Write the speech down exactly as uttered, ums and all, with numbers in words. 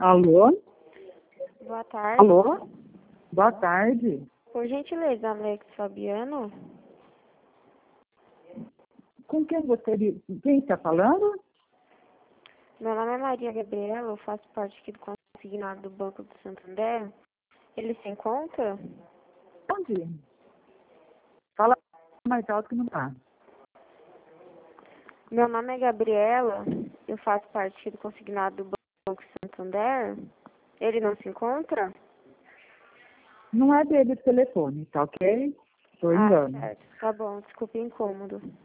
Alô? Boa tarde. Alô? Boa tarde. Por gentileza, Alex Fabiano. Com quem gostaria? Quem está falando? Meu nome é Maria Gabriela, eu faço parte aqui do consignado do Banco do Santander. Ele se encontra? Onde? Fala mais alto que não tá. Meu nome é Gabriela, eu faço parte aqui do consignado do Banco do Santander. Ele não se encontra? Não é dele o telefone, tá ok? Estou Ah, engano. certo. Tá bom, desculpe o incômodo.